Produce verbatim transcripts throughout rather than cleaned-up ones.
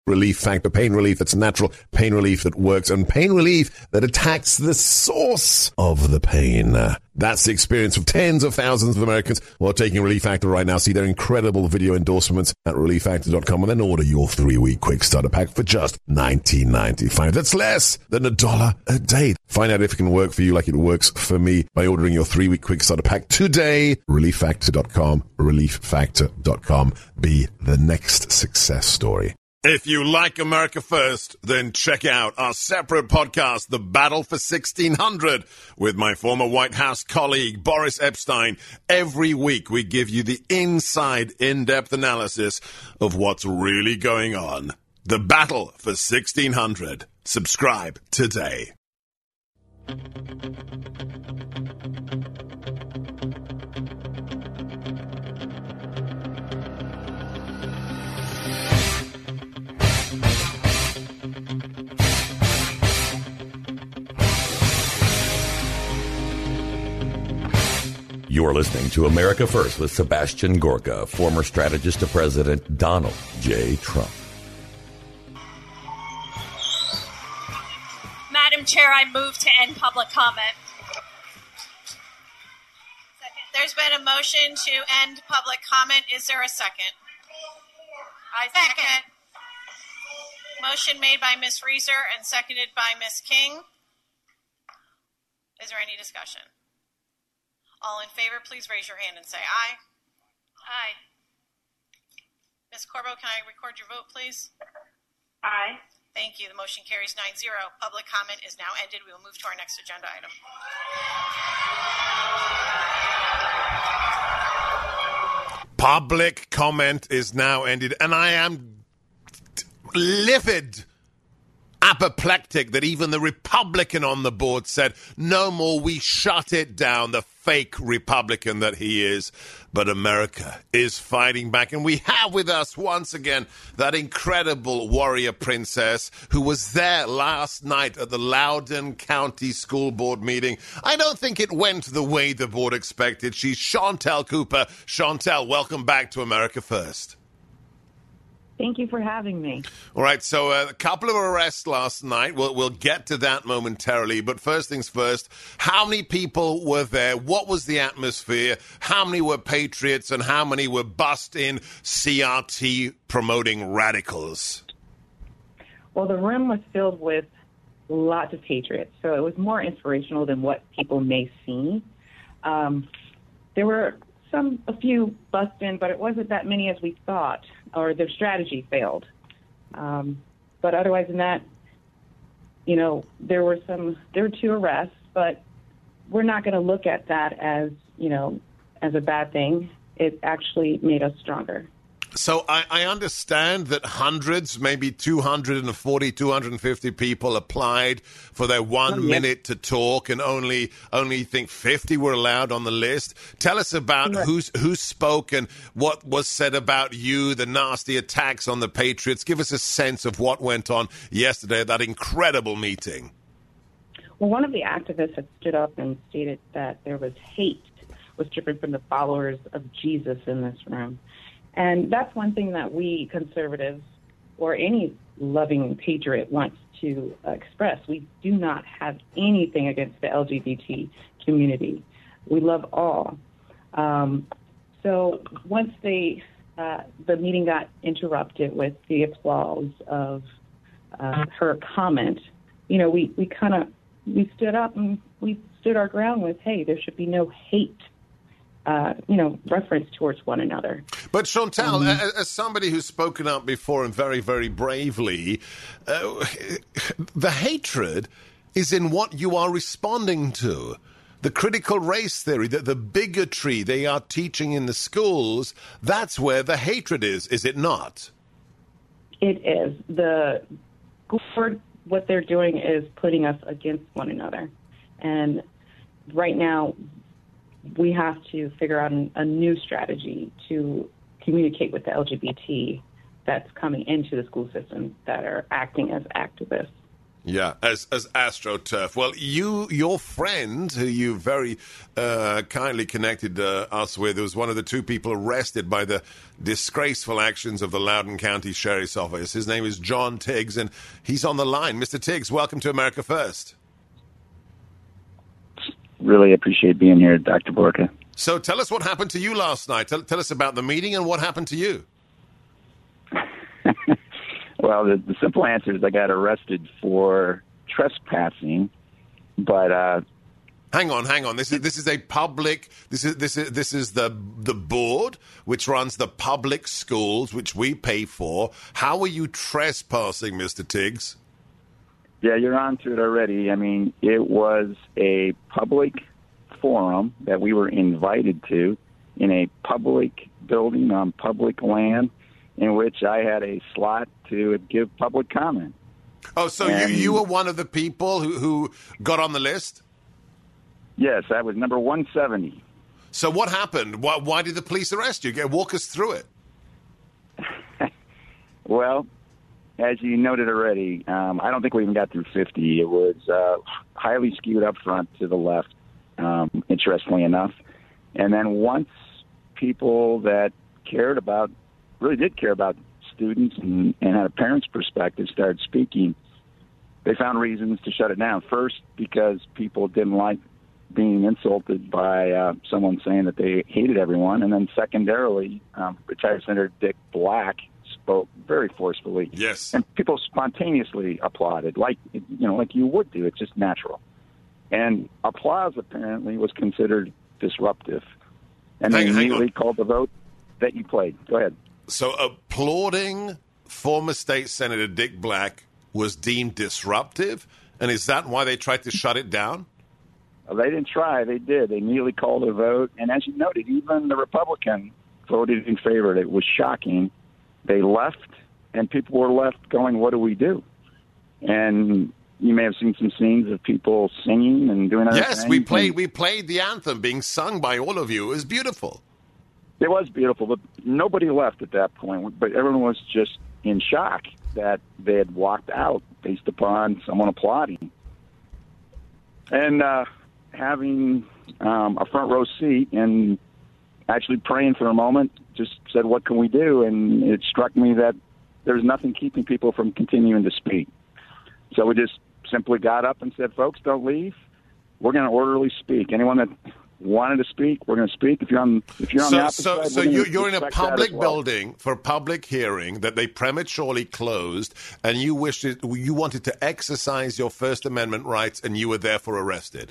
Relief Factor. Pain relief that's natural, pain relief that works, and pain relief that attacks the source of the pain. That's the experience of tens of thousands of Americans who are taking Relief Factor right now. See their incredible video endorsements at relief factor dot com and then order your three-week quick starter pack for just nineteen ninety-five. That's less than a dollar a day. Find out if it can work for you like it works for me by ordering your three-week quick starter pack today. relief factor dot com. relief factor dot com. Be the next success story. If you like America First, then check out our separate podcast, The Battle for sixteen hundred, with my former White House colleague, Boris Epstein. Every week, we give you the inside, in-depth analysis of what's really going on. The Battle for sixteen hundred. Subscribe today. You are listening to America First with Sebastian Gorka, former strategist to President Donald J. Trump. Madam Chair, I move to end public comment. Second. There's been a motion to end public comment. Is there a second? I second. Motion made by Miz Reeser and seconded by Miz King. Is there any discussion? All in favor, please raise your hand and say aye. Aye. Miz Corbo, can I record your vote, please? Aye. Thank you. The motion carries nine zero. Public comment is now ended. We will move to our next agenda item. Public comment is now ended, and I am livid, apoplectic that even the Republican on the board said, no more, we shut it down, the fake Republican that he is. But America is fighting back, and we have with us once again that incredible warrior princess who was there last night at the Loudoun County School Board meeting. I don't think it went the way the board expected. She's Shontel Cooper. Shontel, welcome back to America First. Thank you for having me. All right, so uh, a couple of arrests last night. We'll, we'll get to that momentarily. But first things first, how many people were there? What was the atmosphere? How many were patriots and how many were bust-in C R T promoting radicals? Well, the room was filled with lots of patriots, so it was more inspirational than what people may see. Um, there were some, a few bust-in, but it wasn't that many as we thought, or their strategy failed. Um, but otherwise than that, you know, there were some, there were two arrests, but we're not going to look at that as, you know, as a bad thing. It actually made us stronger. So I, I understand that hundreds, maybe two hundred forty, two hundred fifty people applied for their one oh, yeah. minute to talk, and only only think fifty were allowed on the list. Tell us about yeah. who's, who spoke and what was said about you, the nasty attacks on the Patriots. Give us a sense of what went on yesterday at that incredible meeting. Well, one of the activists had stood up and stated that there was hate was driven from the followers of Jesus in this room. And that's one thing that we conservatives or any loving patriot wants to uh, express. We do not have anything against the L G B T community. We love all. Um, so once they, uh, the meeting got interrupted with the applause of uh, her comment, you know, we, we kind of, we stood up and we stood our ground with, hey, there should be no hate. Uh, you know, reference towards one another. But Shontel, um, as, as somebody who's spoken up before and very, very bravely, uh, the hatred is in what you are responding to. The critical race theory, the, the bigotry they are teaching in the schools, that's where the hatred is, is it not? It is. The board, what they're doing is putting us against one another. And right now, we have to figure out an, a new strategy to communicate with the L G B T that's coming into the school system that are acting as activists. Yeah, as as AstroTurf. Well, you, your friend, who you very uh, kindly connected uh, us with, was one of the two people arrested by the disgraceful actions of the Loudoun County Sheriff's Office. His name is John Tiggs, and he's on the line. Mister Tiggs, welcome to America First. Really appreciate being here, Doctor Borka. So tell us what happened to you last night. Tell, tell us about the meeting and what happened to you. Well, the, the simple answer is I got arrested for trespassing, but uh, hang on, hang on. This is this is a public. This is this is this is the the board which runs the public schools, which we pay for. How are you trespassing, Mister Tiggs? Yeah, you're on to it already. I mean, it was a public forum that we were invited to in a public building on public land, in which I had a slot to give public comment. Oh, so and, you, you were one of the people who, who got on the list? Yes, I was number one seventy. So what happened? Why, why did the police arrest you? Walk us through it. Well, as you noted already, um, I don't think we even got through fifty. It was uh, highly skewed up front to the left, um, interestingly enough. And then once people that cared about, really did care about students and, and had a parent's perspective started speaking, they found reasons to shut it down. First, because people didn't like being insulted by uh, someone saying that they hated everyone. And then secondarily, um, retired Senator Dick Black spoke very forcefully. Yes. And people spontaneously applauded, like, you know, like you would do. It's just natural. And applause apparently was considered disruptive. And hang, they hang immediately on. called the vote that you played. Go ahead. So applauding former state Senator Dick Black was deemed disruptive? And is that why they tried to shut it down? Well, they didn't try. They did. They immediately called a vote. And as you noted, even the Republican voted in favor. It was shocking. They left, and people were left going, what do we do? And you may have seen some scenes of people singing and doing other yes, things. we played, we played the anthem being sung by all of you. It was beautiful. It was beautiful, but nobody left at that point. But everyone was just in shock that they had walked out based upon someone applauding. And uh, having um, a front row seat and actually praying for a moment, just said, what can we do? And it struck me that there's nothing keeping people from continuing to speak. So we just simply got up and said, folks, don't leave. We're going to orderly speak. Anyone that wanted to speak, we're going to speak. If you're on, if you're on so, the opposite so, side, so you're, you're in a public well. building for a public hearing that they prematurely closed, and you wished it, you wanted to exercise your First Amendment rights, and you were therefore arrested.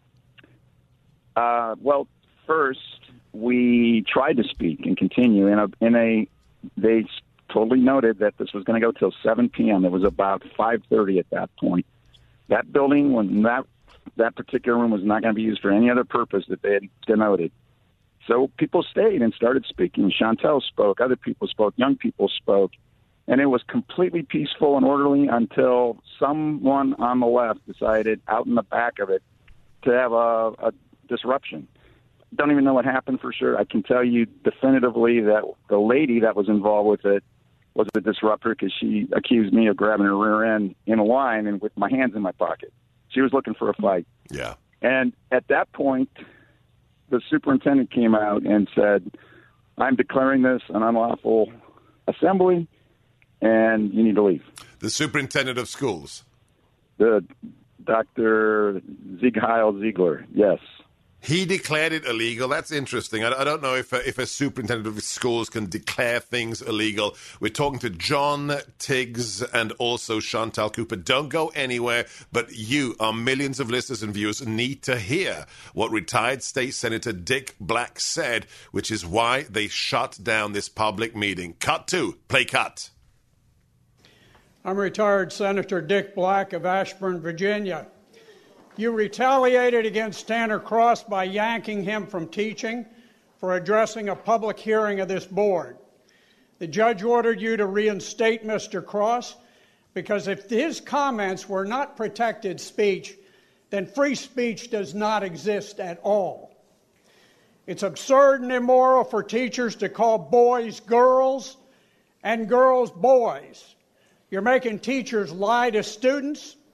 Uh, well, first we tried to speak and continue in a in a. They totally noted that this was going to go till seven p.m. It was about five thirty at that point. That building, when that that particular room was not going to be used for any other purpose that they had denoted. So people stayed and started speaking. Chantel spoke. Other people spoke. Young people spoke. And it was completely peaceful and orderly until someone on the left decided out in the back of it to have a, a disruption. Don't even know what happened for sure. I can tell you definitively that the lady that was involved with it was a disruptor because she accused me of grabbing her rear end in a line and with my hands in my pocket. She was looking for a fight. Yeah. And at that point, the superintendent came out and said, I'm declaring this an unlawful assembly, and you need to leave. The superintendent of schools. The Doctor Ziegheil Ziegler, yes. He declared it illegal. That's interesting. I, I don't know if a, if a superintendent of schools can declare things illegal. We're talking to John Tiggs and also Chantal Cooper. Don't go anywhere, but you, our millions of listeners and viewers, need to hear what retired State Senator Dick Black said, which is why they shut down this public meeting. Cut two. Play cut. I'm retired Senator Dick Black of Ashburn, Virginia. You retaliated against Tanner Cross by yanking him from teaching for addressing a public hearing of this board. The judge ordered you to reinstate Mister Cross because if his comments were not protected speech, then free speech does not exist at all. It's absurd and immoral for teachers to call boys girls and girls boys. You're making teachers lie to students.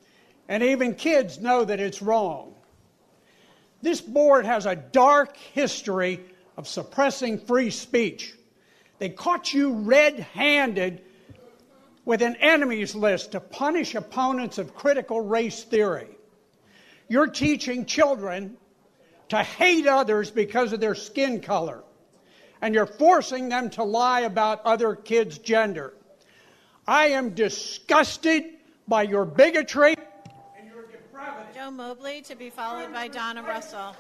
and even kids know that it's wrong. This board has a dark history of suppressing free speech. They caught you red-handed with an enemies list to punish opponents of critical race theory. You're teaching children to hate others because of their skin color, and you're forcing them to lie about other kids' gender. I am disgusted by your bigotry and your depravity. Joe Mobley, to be followed by Donna Russell.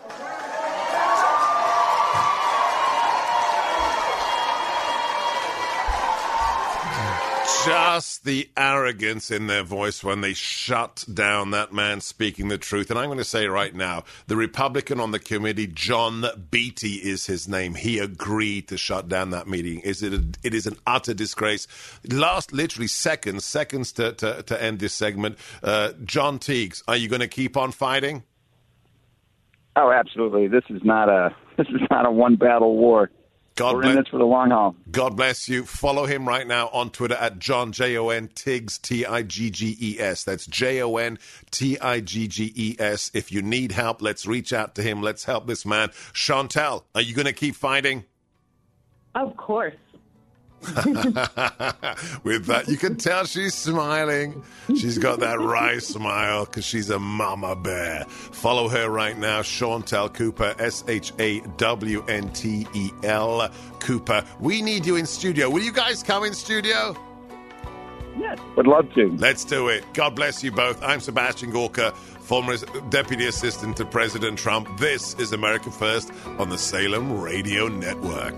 Just the arrogance in their voice when they shut down that man speaking the truth. And I'm going to say right now, the Republican on the committee, John Beatty is his name. He agreed to shut down that meeting. Is it? A, it is an utter disgrace. Last, literally seconds, seconds to, to, to end this segment. Uh, John Teagues, are you going to keep on fighting? Oh, absolutely. This is not a this is not a one battle war. God We're bless, in this for the long haul. God bless you. Follow him right now on Twitter at John, J O N, Tiggs, T I G G E S. That's J O N, T I G G E S. If you need help, let's reach out to him. Let's help this man. Chantel, are you going to keep fighting? Of course. With that, you can tell she's smiling. She's got that wry smile because she's a mama bear. Follow her right now, Chantel Cooper, S H A W N T E L Cooper. We need you in studio. Will you guys come in studio? Yes. Would love to. Let's do it. God bless you both. I'm Sebastian Gorka, former Deputy Assistant to President Trump. This is America First on the Salem Radio Network.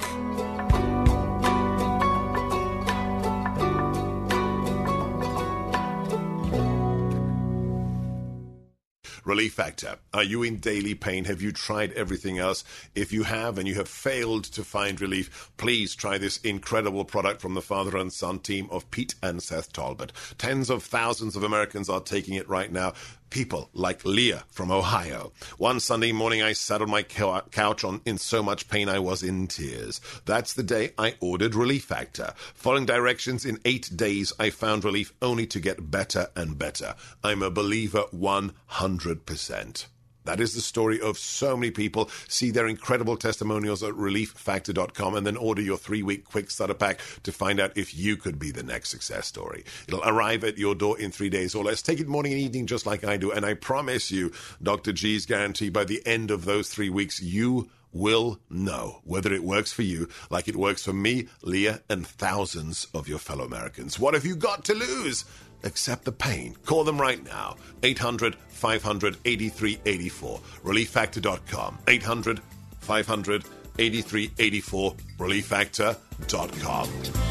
Relief Factor. Are you in daily pain? Have you tried everything else? If you have and you have failed to find relief, please try this incredible product from the father and son team of Pete and Seth Talbot. Tens of thousands of Americans are taking it right now. People like Leah from Ohio. One Sunday morning, I sat on my couch on, in so much pain I was in tears. That's the day I ordered Relief Factor. Following directions, in eight days, I found relief only to get better and better. I'm a believer one hundred percent. That is the story of so many people. See their incredible testimonials at relief factor dot com and then order your three-week quick starter pack to find out if you could be the next success story. It'll arrive at your door in three days or less. Take it morning and evening just like I do. And I promise you, Doctor G's guarantee, by the end of those three weeks, you will know whether it works for you like it works for me, Leah, and thousands of your fellow Americans. What have you got to lose? Accept the pain. Call them right now. eight hundred, five hundred, eighty-three eighty-four. relief factor dot com. eight hundred, five hundred, eighty-three eighty-four. relief factor dot com.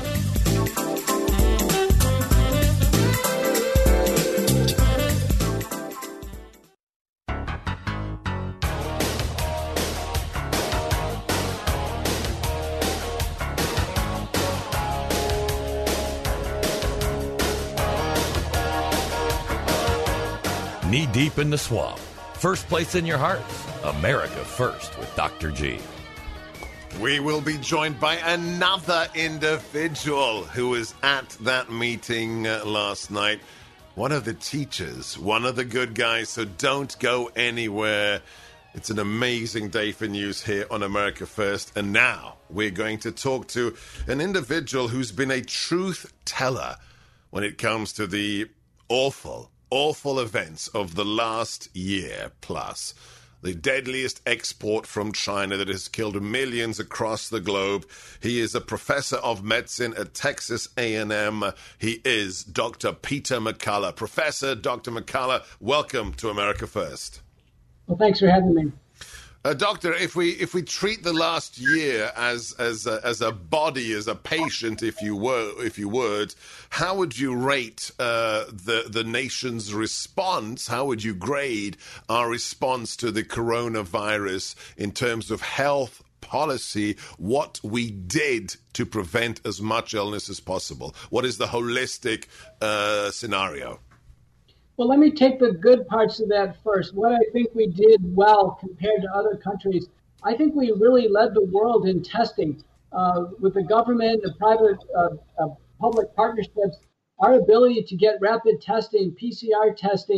Knee deep in the swamp. First place in your hearts. America First with Doctor G. We will be joined by another individual who was at that meeting uh, last night. One of the teachers, one of the good guys, so don't go anywhere. It's an amazing day for news here on America First. And now we're going to talk to an individual who's been a truth teller when it comes to the awful Awful events of the last year plus. The deadliest export from China that has killed millions across the globe. He is a professor of medicine at Texas A and M. He is Doctor Peter McCullough. Professor Doctor McCullough, welcome to America First. Well, thanks for having me. Uh, doctor, if we if we treat the last year as as a, as a body, as a patient, if you were, if you would, how would you rate uh, the the nation's response? How would you grade our response to the coronavirus in terms of health policy? What we did to prevent as much illness as possible? What is the holistic uh, scenario? Well, let me take the good parts of that first. What I think we did well compared to other countries, I think we really led the world in testing. Uh, with the government, the private, uh, uh, public partnerships, our ability to get rapid testing, P C R testing,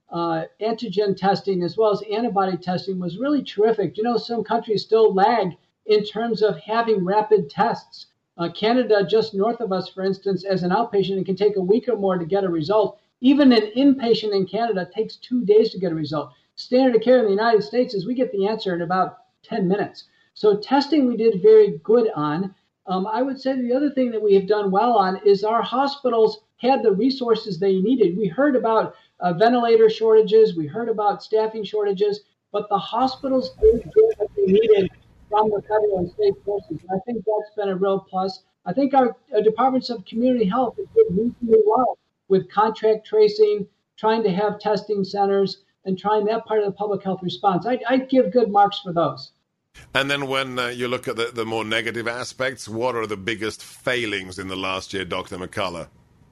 uh, antigen testing as well as antibody testing was really terrific. You know, some countries still lag in terms of having rapid tests. Uh, Canada, just north of us, for instance, as an outpatient, it can take a week or more to get a result. Even an inpatient in Canada takes two days to get a result. Standard of care in the United States is we get the answer in about ten minutes. So testing we did very good on. Um, I would say the other thing that we have done well on is our hospitals had the resources they needed. We heard about uh, ventilator shortages, we heard about staffing shortages, but the hospitals did get what they needed from the federal and state forces. And I think that's been a real plus. I think our, our departments of community health have did reasonably well with contract tracing, trying to have testing centers, and trying that part of the public health response. I, I give good marks for those. And then when uh, you look at the, the more negative aspects, what are the biggest failings in the last year, Doctor McCullough?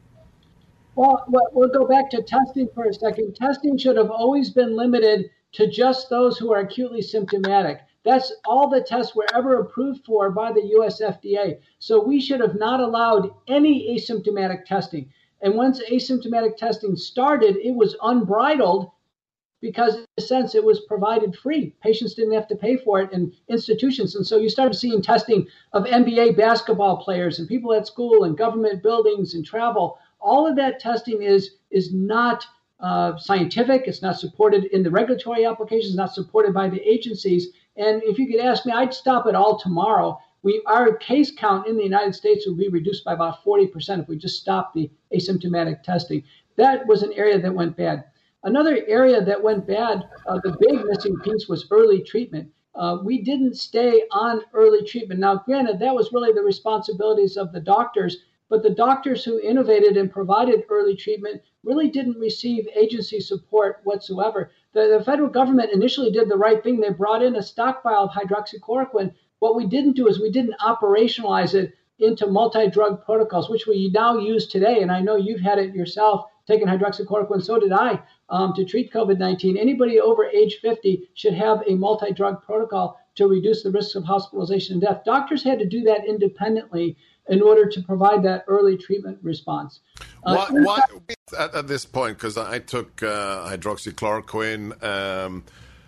Well, we'll go back to testing for a second. Testing should have always been limited to just those who are acutely symptomatic. That's all the tests were ever approved for by the U S F D A. So we should have not allowed any asymptomatic testing. And once asymptomatic testing started, it was unbridled because in a sense it was provided free. Patients didn't have to pay for it in institutions. And so you started seeing testing of N B A basketball players and people at school and government buildings and travel. All of that testing is, is not uh, scientific. It's not supported in the regulatory applications, not supported by the agencies. And if you could ask me, I'd stop it all tomorrow. We, our case count in the United States would be reduced by about forty percent if we just stopped the asymptomatic testing. That was an area that went bad. Another area that went bad, uh, the big missing piece was early treatment. Uh, we didn't stay on early treatment. Now, granted, that was really the responsibilities of the doctors, but the doctors who innovated and provided early treatment really didn't receive agency support whatsoever. The, the federal government initially did the right thing. They brought in a stockpile of hydroxychloroquine. What we didn't do is we didn't operationalize it into multi-drug protocols, which we now use today. And I know you've had it yourself, taking hydroxychloroquine, so did I, um, to treat COVID nineteen. Anybody over age fifty should have a multi-drug protocol to reduce the risks of hospitalization and death. Doctors had to do that independently in order to provide that early treatment response. Uh, why, why at, at this point, because I took uh, hydroxychloroquine, um,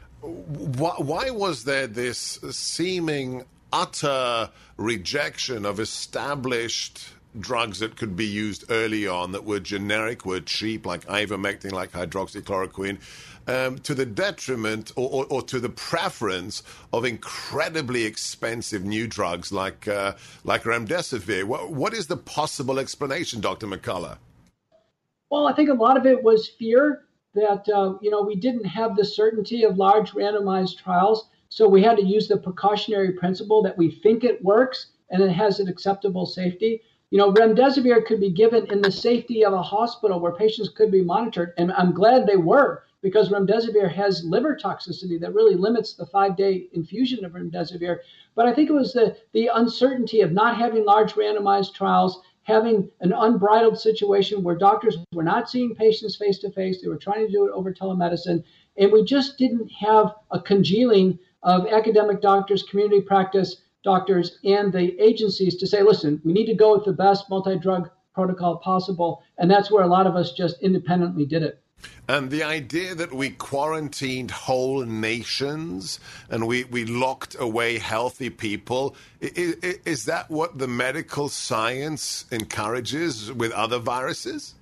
why, why was there this seeming utter rejection of established drugs that could be used early on that were generic, were cheap, like ivermectin, like hydroxychloroquine, um, to the detriment or, or, or to the preference of incredibly expensive new drugs like uh, like remdesivir? What, what is the possible explanation, Doctor McCullough? Well, I think a lot of it was fear that, uh, you know, we didn't have the certainty of large randomized trials. So we had to use the precautionary principle that we think it works and it has an acceptable safety. You know, remdesivir could be given in the safety of a hospital where patients could be monitored. And I'm glad they were, because remdesivir has liver toxicity that really limits the five-day infusion of remdesivir. But I think it was the, the uncertainty of not having large randomized trials, having an unbridled situation where doctors were not seeing patients face-to-face. They were trying to do it over telemedicine. And we just didn't have a congealing of academic doctors, community practice doctors, and the agencies to say, listen, we need to go with the best multi-drug protocol possible. And that's where a lot of us just independently did it. And the idea that we quarantined whole nations and we, we locked away healthy people, is, is that what the medical science encourages with other viruses?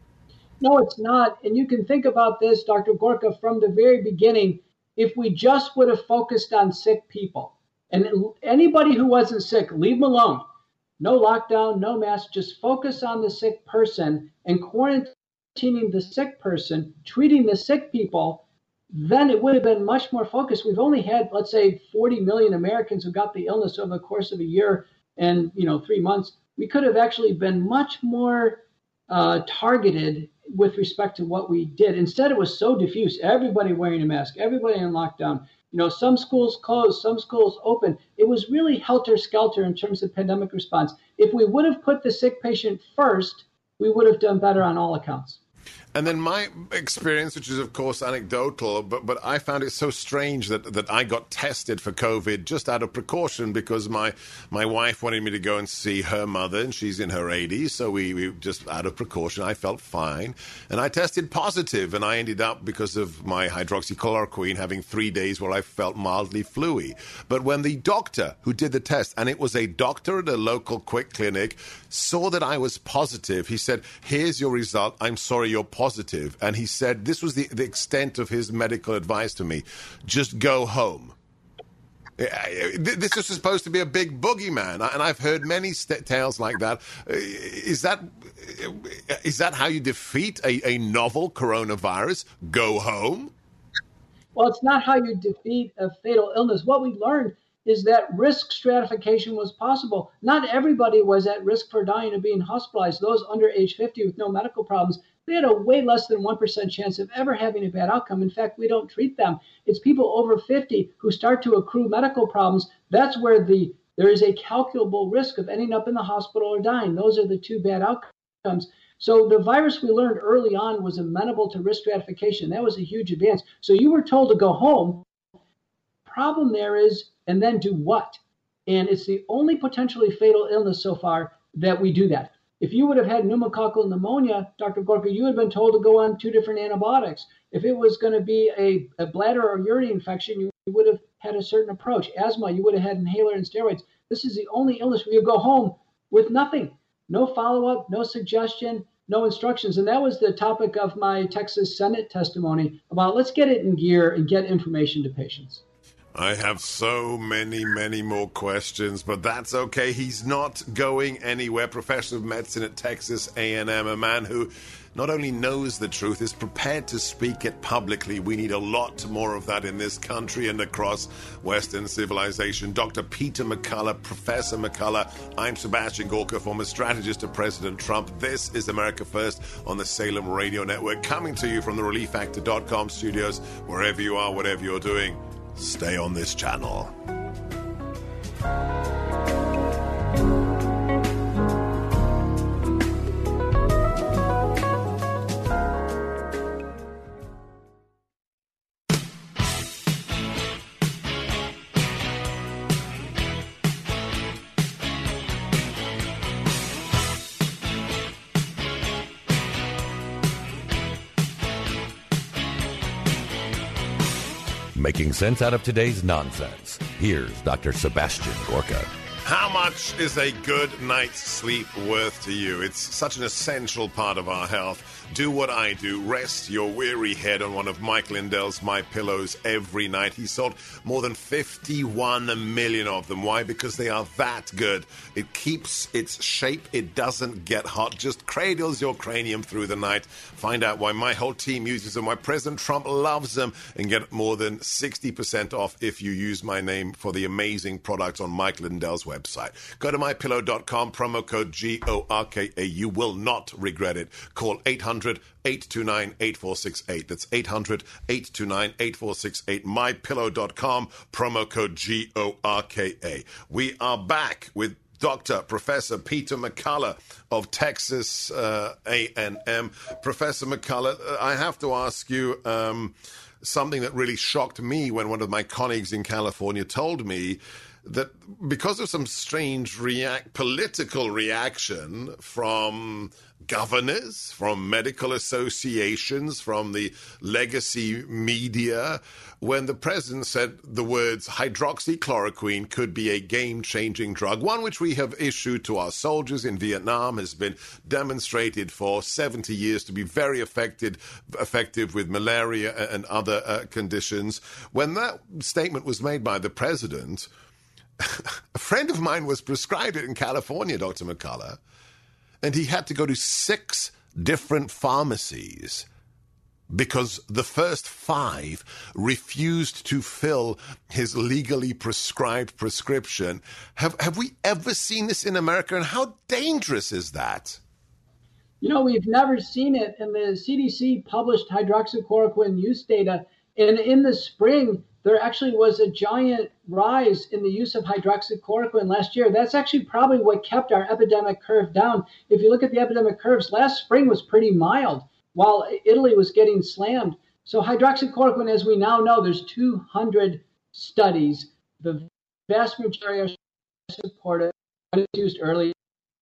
No, it's not. And you can think about this, Doctor Gorka, from the very beginning. If we just would have focused on sick people, and anybody who wasn't sick, leave them alone. No lockdown, no mask, just focus on the sick person and quarantining the sick person, treating the sick people, then it would have been much more focused. We've only had, let's say, forty million Americans who got the illness over the course of a year and, you know, three months. We could have actually been much more uh, targeted with respect to what we did. Instead, it was so diffuse. Everybody wearing a mask, everybody in lockdown. You know, some schools closed, some schools open. It was really helter-skelter in terms of pandemic response. If we would have put the sick patient first, we would have done better on all accounts. And then my experience, which is, of course, anecdotal, but, but I found it so strange that, that I got tested for COVID just out of precaution because my my wife wanted me to go and see her mother, and she's in her eighties, so we, we just out of precaution, I felt fine. And I tested positive, and I ended up, because of my hydroxychloroquine, having three days where I felt mildly flu-y. But when the doctor who did the test, and it was a doctor at a local quick clinic, saw that I was positive, he said, here's your result, I'm sorry you're positive. Positive, and he said this was the, the extent of his medical advice to me. Just go home. This is supposed to be a big boogeyman, and I've heard many st- tales like that. Is that is that how you defeat a, a novel coronavirus? Go home? Well, it's not how you defeat a fatal illness. What we learned is that risk stratification was possible. Not everybody was at risk for dying or being hospitalized. Those under age fifty with no medical problems, they had a way less than one percent chance of ever having a bad outcome. In fact, we don't treat them. It's people over fifty who start to accrue medical problems. That's where the there is a calculable risk of ending up in the hospital or dying. Those are the two bad outcomes. So the virus we learned early on was amenable to risk stratification. That was a huge advance. So you were told to go home. Problem there is, and then do what? And it's the only potentially fatal illness so far that we do that. If you would have had pneumococcal pneumonia, Doctor Gorka, you would have been told to go on two different antibiotics. If it was going to be a, a bladder or urinary infection, you would have had a certain approach. Asthma, you would have had inhaler and steroids. This is the only illness where you go home with nothing. No follow-up, no suggestion, no instructions. And that was the topic of my Texas Senate testimony about let's get it in gear and get information to patients. I have so many, many more questions, but that's okay. He's not going anywhere. Professor of medicine at Texas A and M, a man who not only knows the truth, is prepared to speak it publicly. We need a lot more of that in this country and across Western civilization. Doctor Peter McCullough, Professor McCullough, I'm Sebastian Gorka, former strategist to President Trump. This is America First on the Salem Radio Network, coming to you from the relief factor dot com studios. Wherever you are, whatever you're doing, stay on this channel. Making sense out of today's nonsense. Here's Doctor Sebastian Gorka. How much is a good night's sleep worth to you? It's such an essential part of our health. Do what I do. Rest your weary head on one of Mike Lindell's My Pillows every night. He sold more than fifty-one million of them. Why? Because they are that good. It keeps its shape. It doesn't get hot. Just cradles your cranium through the night. Find out why my whole team uses them, why President Trump loves them, and get more than sixty percent off if you use my name for the amazing products on Mike Lindell's website. Go to my pillow dot com, promo code G O R K A. You will not regret it. Call eight hundred, eight two nine, eight four six eight. That's eight hundred, eight two nine, eight four six eight. my pillow dot com, promo code G O R K A. We are back with Doctor Professor Peter McCullough of Texas uh, A and M. Professor McCullough, I have to ask you um, something that really shocked me when one of my colleagues in California told me that because of some strange react political reaction from governors, from medical associations, from the legacy media, when the president said the words hydroxychloroquine could be a game-changing drug, one which we have issued to our soldiers in Vietnam, has been demonstrated for seventy years to be very effective, effective with malaria and other uh, conditions. When that statement was made by the president, a friend of mine was prescribed it in California, Doctor McCullough, and he had to go to six different pharmacies because the first five refused to fill his legally prescribed prescription. Have have we ever seen this in America, and how dangerous is that? You know, we've never seen it, and the C D C published hydroxychloroquine use data, and in the spring, there actually was a giant rise in the use of hydroxychloroquine last year. That's actually probably what kept our epidemic curve down. If you look at the epidemic curves, last spring was pretty mild. while Italy was getting slammed. So hydroxychloroquine, as we now know, there's two hundred studies. The vast majority are supported. It's used early.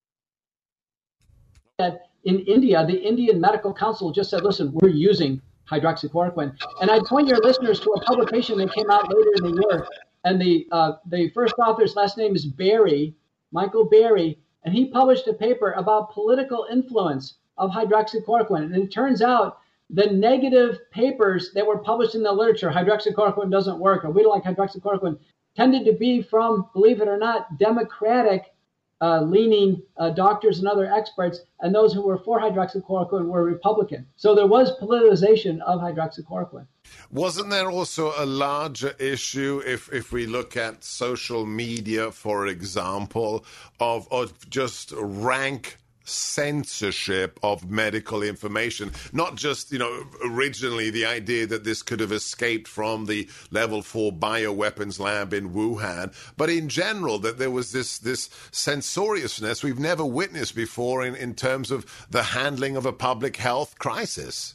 In India, the Indian Medical Council just said, listen, we're using hydroxychloroquine. And I point your listeners to a publication that came out later in the year. And the uh, the first author's last name is Berry, Michael Berry, and he published a paper about political influence of hydroxychloroquine. And it turns out the negative papers that were published in the literature, hydroxychloroquine doesn't work, or we don't like hydroxychloroquine, tended to be from, believe it or not, Democratic uh, leaning uh, doctors and other experts, and those who were for hydroxychloroquine were Republican. So there was politicization of hydroxychloroquine. Wasn't there also a larger issue, if if we look at social media, for example, of, of just rank censorship of medical information? Not just, you know, originally the idea that this could have escaped from the level four bioweapons lab in Wuhan, but in general that there was this this censoriousness we've never witnessed before in, in terms of the handling of a public health crisis.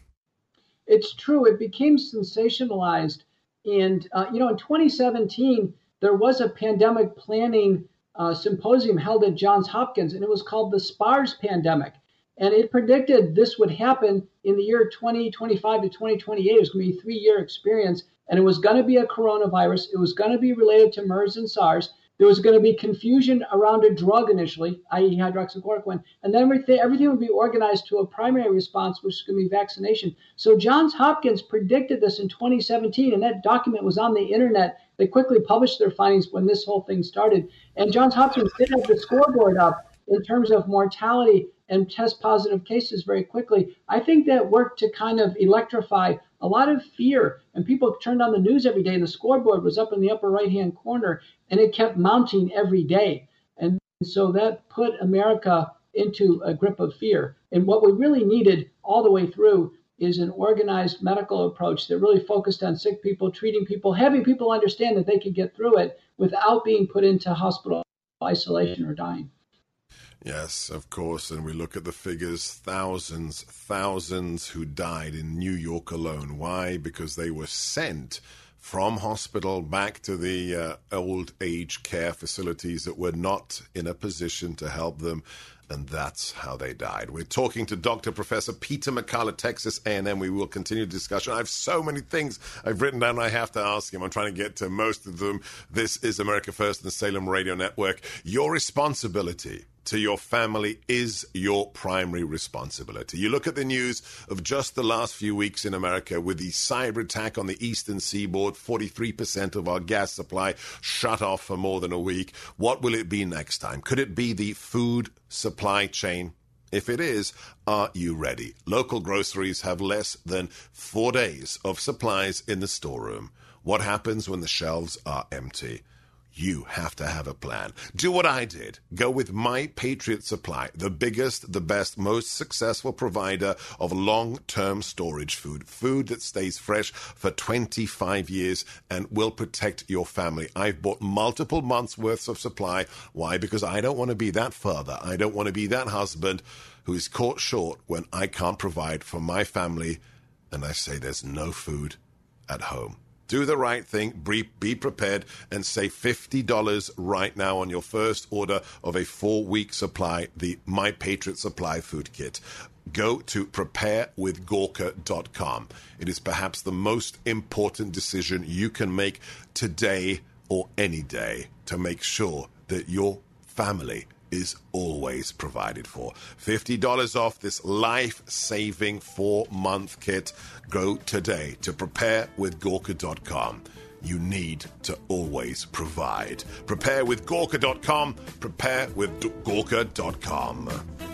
It's true. It became sensationalized. And, uh, you know, in twenty seventeen, there was a pandemic planning uh, symposium held at Johns Hopkins, and it was called the SPARS pandemic. And it predicted this would happen in the year twenty twenty-five to twenty twenty-eight. It was going to be a three-year experience, and it was going to be a coronavirus. It was going to be related to MERS and SARS. There was going to be confusion around a drug initially, that is hydroxychloroquine, and then everything, everything would be organized to a primary response, which is going to be vaccination. So Johns Hopkins predicted this in twenty seventeen, and that document was on the internet. They quickly published their findings when this whole thing started. And Johns Hopkins did have the scoreboard up in terms of mortality and test positive cases very quickly. I think that worked to kind of electrify a lot of fear, and people turned on the news every day. The scoreboard was up in the upper right-hand corner, and it kept mounting every day. And so that put America into a grip of fear. And what we really needed all the way through is an organized medical approach that really focused on sick people, treating people, having people understand that they could get through it without being put into hospital isolation or dying. Yes, of course. And we look at the figures, thousands, thousands who died in New York alone. Why? Because they were sent from hospital back to the uh, old age care facilities that were not in a position to help them. And that's how they died. We're talking to Doctor Professor Peter McCullough at Texas A and M. We will continue the discussion. I have so many things I've written down I have to ask him. I'm trying to get to most of them. This is America First and the Salem Radio Network. Your responsibility to your family is your primary responsibility. You look at the news of just the last few weeks in America with the cyber attack on the eastern seaboard, forty-three percent of our gas supply shut off for more than a week. What will it be next time? Could it be the food supply chain? If it is, are you ready? Local groceries have less than four days of supplies in the storeroom. What happens when the shelves are empty? You have to have a plan. Do what I did. Go with My Patriot Supply, the biggest, the best, most successful provider of long-term storage food. Food that stays fresh for twenty-five years and will protect your family. I've bought multiple months' worth of supply. Why? Because I don't want to be that father. I don't want to be that husband who is caught short when I can't provide for my family and I say there's no food at home. Do the right thing, be, be prepared, and save fifty dollars right now on your first order of a four-week supply, the My Patriot Supply Food Kit. Go to prepare with gorka dot com. It is perhaps the most important decision you can make today or any day to make sure that your family is always provided for. fifty dollars off this life-saving four-month kit. Go today to prepare with gorka dot com. You need to always provide. prepare with gorka dot com. prepare with gorka dot com.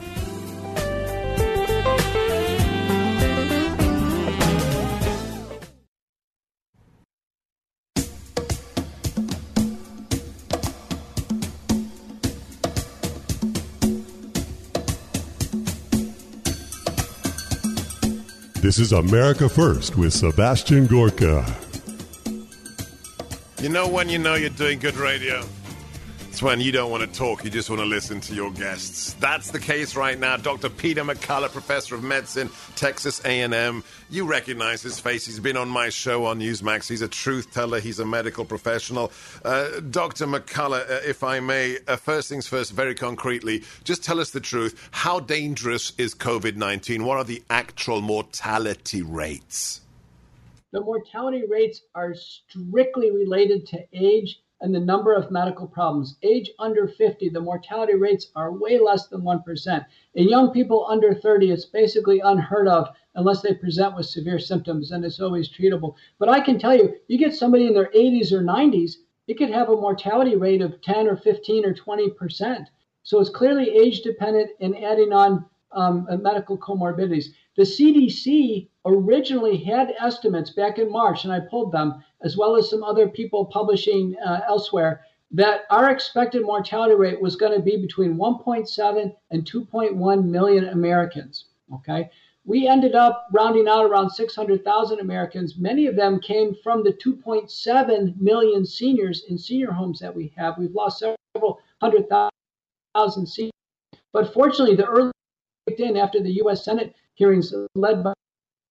This is America First with Sebastian Gorka. You know when you know you're doing good radio? It's when you don't want to talk, you just want to listen to your guests. That's the case right now. Doctor Peter McCullough, professor of medicine, Texas A and M. You recognize his face. He's been on my show on Newsmax. He's a truth teller. He's a medical professional. Uh, Doctor McCullough, uh, if I may, uh, first things first, very concretely, just tell us the truth. How dangerous is COVID nineteen? What are the actual mortality rates? The mortality rates are strictly related to age and the number of medical problems. Age under fifty, the mortality rates are way less than one percent. In young people under thirty, it's basically unheard of unless they present with severe symptoms, and it's always treatable. But I can tell you, you get somebody in their eighties or nineties, it could have a mortality rate of ten or fifteen or twenty percent. So it's clearly age dependent and adding on um, medical comorbidities. The C D C originally had estimates back in March, and I pulled them, as well as some other people publishing uh, elsewhere, that our expected mortality rate was going to be between one point seven and two point one million Americans. Okay, we ended up rounding out around six hundred thousand Americans. Many of them came from the two point seven million seniors in senior homes that we have. We've lost several hundred thousand seniors, but fortunately, the early kicked in after the U S Senate hearings led by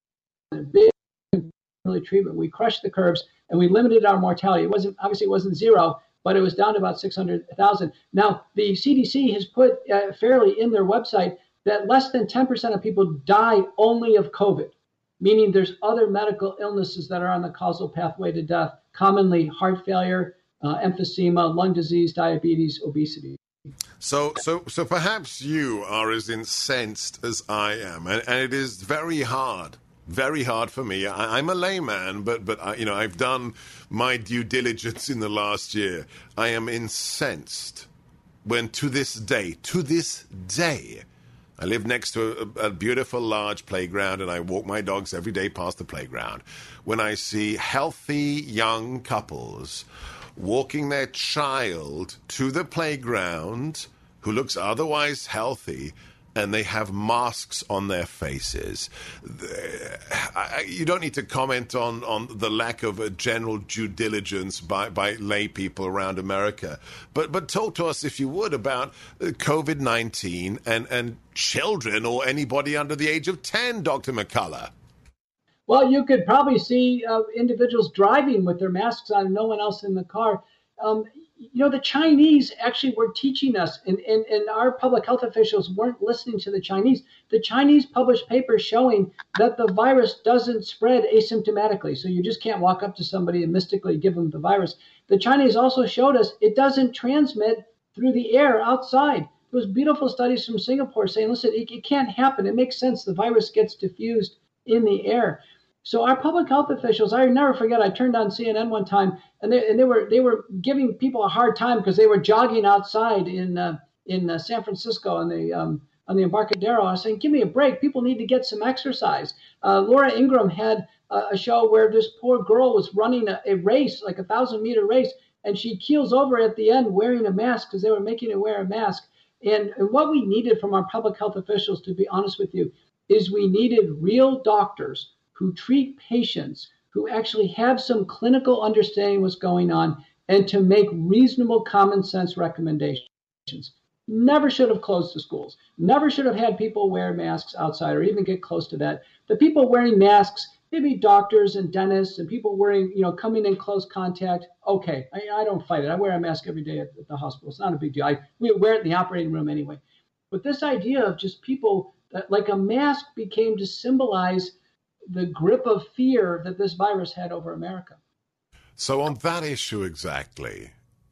a big early treatment. We crushed the curves and we limited our mortality. It wasn't obviously it wasn't zero, but it was down to about six hundred thousand. Now, the C D C has put uh, fairly in their website that less than ten percent of people die only of COVID, meaning there's other medical illnesses that are on the causal pathway to death, commonly heart failure, uh, emphysema, lung disease, diabetes, obesity. So, so, so perhaps you are as incensed as I am, and, and it is very hard, very hard for me. I, I'm a layman, but, but I, you know, I've done my due diligence in the last year. I am incensed when, to this day, to this day, I live next to a, a beautiful large playground, and I walk my dogs every day past the playground. When I see healthy young couples walking their child to the playground who looks otherwise healthy, and they have masks on their faces. I, you don't need to comment on, on the lack of a general due diligence by, by lay people around America. But but talk to us, if you would, about COVID nineteen and, and children or anybody under the age of ten, Doctor McCullough. Well, you could probably see uh, individuals driving with their masks on, no one else in the car. Um, you know, the Chinese actually were teaching us, and, and, and our public health officials weren't listening to the Chinese. The Chinese published papers showing that the virus doesn't spread asymptomatically. So you just can't walk up to somebody and mystically give them the virus. The Chinese also showed us it doesn't transmit through the air outside. There was beautiful studies from Singapore saying, listen, it, it can't happen. It makes sense. The virus gets diffused in the air. So our public health officials, I never forget, I turned on C N N one time, and they and they were they were giving people a hard time because they were jogging outside in uh, in uh, San Francisco on the um, on the Embarcadero. I was saying, give me a break. People need to get some exercise. Uh, Laura Ingraham had uh, a show where this poor girl was running a, a race, like a thousand meter race, and she keels over at the end wearing a mask because they were making her wear a mask. And, and what we needed from our public health officials, to be honest with you, is we needed real doctors who treat patients, who actually have some clinical understanding of what's going on, and to make reasonable common sense recommendations. Never should have closed the schools. Never should have had people wear masks outside or even get close to that. The people wearing masks, maybe doctors and dentists and people wearing, you know, coming in close contact. Okay, I, I don't fight it. I wear a mask every day at, at the hospital. It's not a big deal. I, we wear it in the operating room anyway. But this idea of just people, that, like a mask became to symbolize the grip of fear that this virus had over America. So on that issue exactly,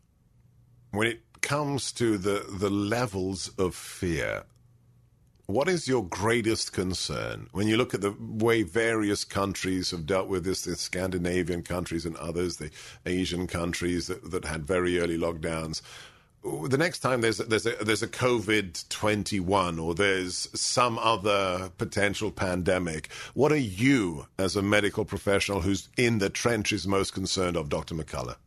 when it comes to the, the levels of fear, what is your greatest concern when you look at the way various countries have dealt with this, the Scandinavian countries and others, the Asian countries that, that had very early lockdowns? The next time there's there's a, there's a COVID twenty-one or there's some other potential pandemic, what are you, as a medical professional who's in the trenches, most concerned of, Doctor McCullough?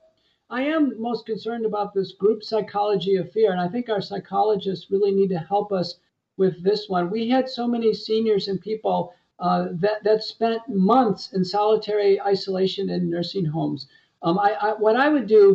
I am most concerned about this group psychology of fear, and I think our psychologists really need to help us with this one. We had so many seniors and people uh, that, that spent months in solitary isolation in nursing homes. Um, I, I, what I would do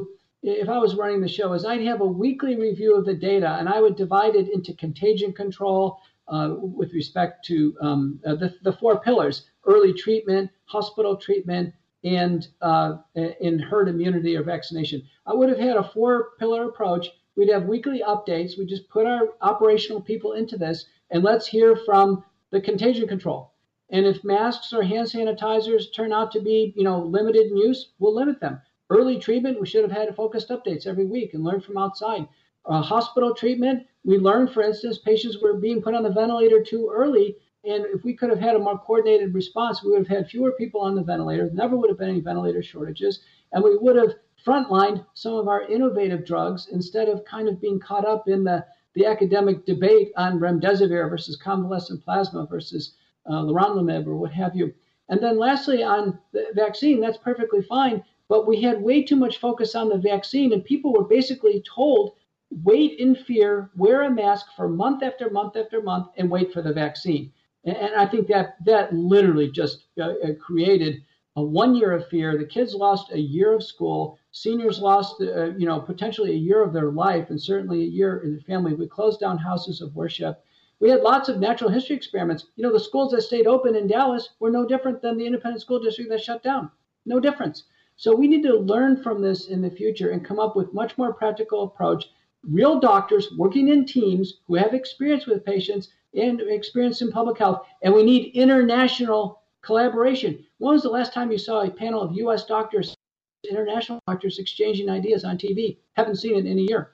if I was running the show, is I'd have a weekly review of the data, and I would divide it into contagion control uh, with respect to um, uh, the, the four pillars: early treatment, hospital treatment, and uh, in herd immunity or vaccination. I would have had a four-pillar approach. We'd have weekly updates. We just put our operational people into this, and let's hear from the contagion control. And if masks or hand sanitizers turn out to be, you know, limited in use, we'll limit them. Early treatment, we should have had focused updates every week and learn from outside. Uh, hospital treatment, we learned, for instance, patients were being put on the ventilator too early. And if we could have had a more coordinated response, we would have had fewer people on the ventilator. Never would have been any ventilator shortages. And we would have frontlined some of our innovative drugs instead of kind of being caught up in the, the academic debate on remdesivir versus convalescent plasma versus uh, leronlimab or what have you. And then lastly, on the vaccine, that's perfectly fine. But we had way too much focus on the vaccine, and people were basically told, wait in fear, wear a mask for month after month after month, and wait for the vaccine. And, and I think that that literally just uh, created a one year of fear. The kids lost a year of school. Seniors lost, uh, you know, potentially a year of their life, and certainly a year in the family. We closed down houses of worship. We had lots of natural history experiments. You know, the schools that stayed open in Dallas were no different than the independent school district that shut down. No difference. So we need to learn from this in the future and come up with much more practical approach. Real doctors working in teams who have experience with patients and experience in public health. And we need international collaboration. When was the last time you saw a panel of U S doctors, international doctors exchanging ideas on T V? Haven't seen it in a year.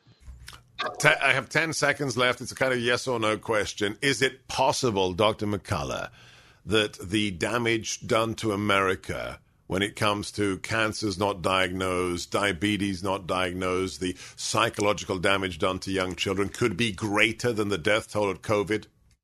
I have ten seconds left. It's a kind of yes or no question. Is it possible, Doctor McCullough, that the damage done to America when it comes to cancers not diagnosed, diabetes not diagnosed, the psychological damage done to young children could be greater than the death toll of COVID?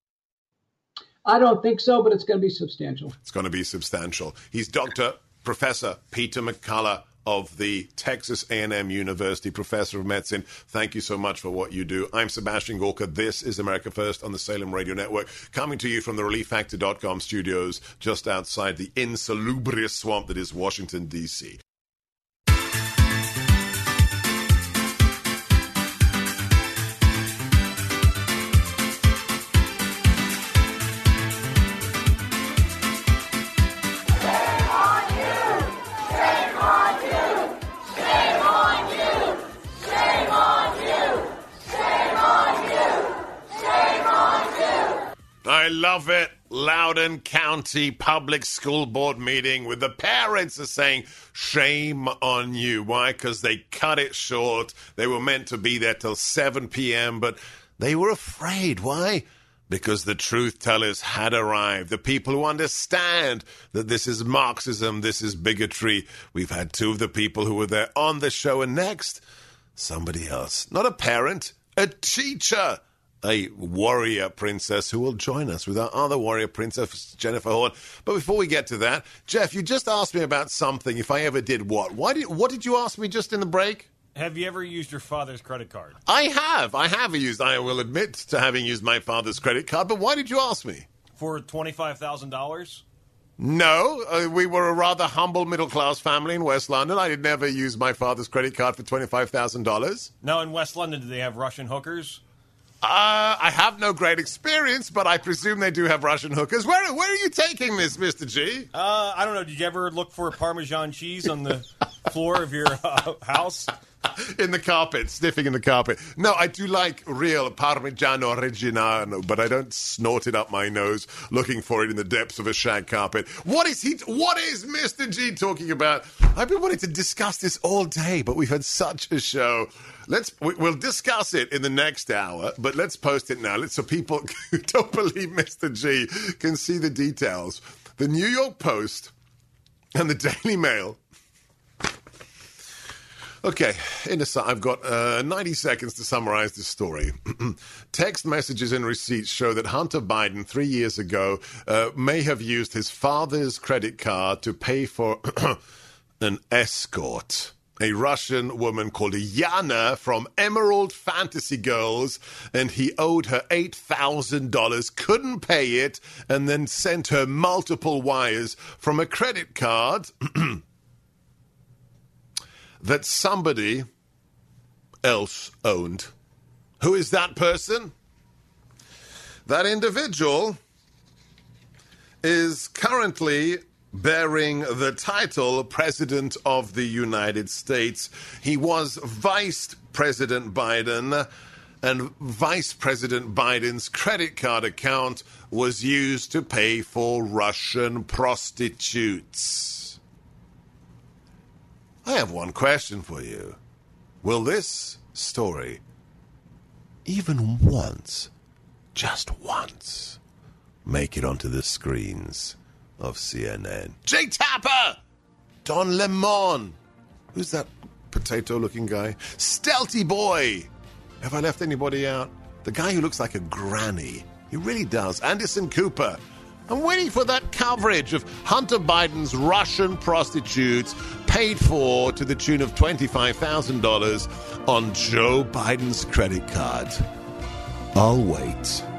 I don't think so, but it's going to be substantial. It's going to be substantial. He's Doctor Professor Peter McCullough of the Texas A and M University, Professor of Medicine. Thank you so much for what you do. I'm Sebastian Gorka. This is America First on the Salem Radio Network, coming to you from the relief factor dot com studios just outside the insalubrious swamp that is Washington, D C I love it. Loudoun County Public School Board meeting with the parents are saying, shame on you. Why? Because they cut it short. They were meant to be there till seven p.m., but they were afraid. Why? Because the truth tellers had arrived. The people who understand that this is Marxism, this is bigotry. We've had two of the people who were there on the show, and next, somebody else. Not a parent, a teacher. A warrior princess who will join us with our other warrior princess, Jennifer Horn. But before we get to that, Jeff, you just asked me about something, if I ever did what? Why did, what did you ask me just in the break? Have you ever used your father's credit card? I have. I have used, I will admit to having used my father's credit card, but why did you ask me? For twenty-five thousand dollars? No, uh, we were a rather humble middle-class family in West London. I did never use my father's credit card for twenty-five thousand dollars. Now, in West London, do they have Russian hookers? Uh, I have no great experience, but I presume they do have Russian hookers. Where where are you taking this, Mister G? Uh, I don't know. Did you ever look for Parmesan cheese on the floor of your uh, house? In the carpet, sniffing in the carpet. No, I do like real Parmigiano Reggiano, but I don't snort it up my nose looking for it in the depths of a shag carpet. What is he? What is Mister G talking about? I've been wanting to discuss this all day, but we've had such a show. Let's we'll discuss it in the next hour, but let's post it now. Let's, so people who don't believe Mister G can see the details. The New York Post and the Daily Mail. Okay, in a, I've got uh, ninety seconds to summarize this story. Text messages and receipts show that Hunter Biden, three years ago, uh, may have used his father's credit card to pay for an escort. A Russian woman called Yana from Emerald Fantasy Girls, and he owed her eight thousand dollars, couldn't pay it, and then sent her multiple wires from a credit card that somebody else owned. Who is that person? That individual is currently bearing the title President of the United States. He was Vice President Biden, and Vice President Biden's credit card account was used to pay for Russian prostitutes. I have one question for you. Will this story even once, just once, make it onto the screens of C N N? Jay Tapper! Don Lemon! Who's that potato-looking guy? Stealthy Boy! Have I left anybody out? The guy who looks like a granny. He really does. Anderson Cooper. I'm waiting for that coverage of Hunter Biden's Russian prostitutes paid for to the tune of twenty-five thousand dollars on Joe Biden's credit card. I'll wait.